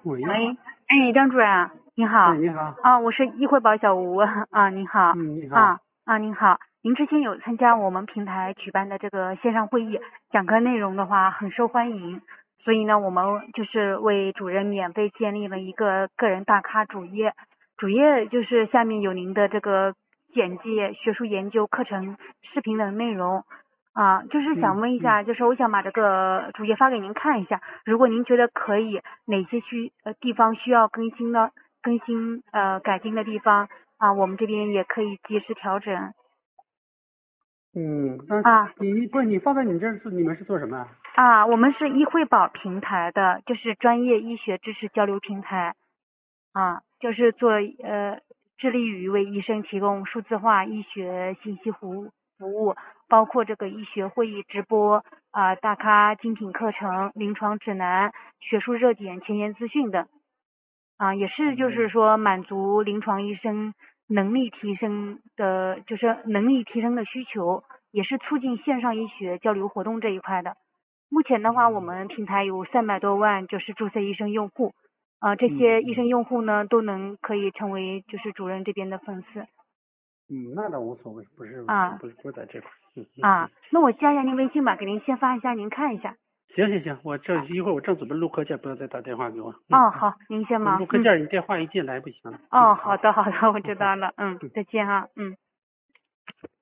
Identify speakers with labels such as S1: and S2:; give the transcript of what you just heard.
S1: 喂，
S2: 喂，哎，张主任，您好。
S1: 哎，你好。
S2: 啊，我是议会宝小吴啊，您好。
S1: 你好。
S2: 您好。您之前有参加我们平台举办的这个线上会议，讲课内容的话很受欢迎，所以呢，我们就是为主任免费建立了一个个人大咖主页，主页就是下面有您的这个简介、学术研究、课程、视频等内容。就是想问一下，就是我想把这个主页发给您看一下，如果您觉得可以，哪些地方需要更新改进的地方我们这边也可以及时调整。
S1: 那你放在你这是你们是做什么
S2: 我们是医惠宝平台的，就是专业医学知识交流平台就是致力于为医生提供数字化医学信息服务，包括这个医学会议直播大咖精品课程、临床指南、学术热点、前沿资讯等也是就是说满足临床医生能力提升的需求，也是促进线上医学交流活动这一块的。目前的话，我们平台有300多万就是注册医生用户这些医生用户呢都可以成为就是主任这边的粉丝。
S1: 那倒无所谓，不是在这块。
S2: 那我加一下您微信吧，给您先发一下，您看一下。
S1: 行，我一会儿我正准备录课件，不要再打电话给我。
S2: 好，您先忙。
S1: 录课件你电话一进来不行。
S2: 好的，我知道了。再见哈。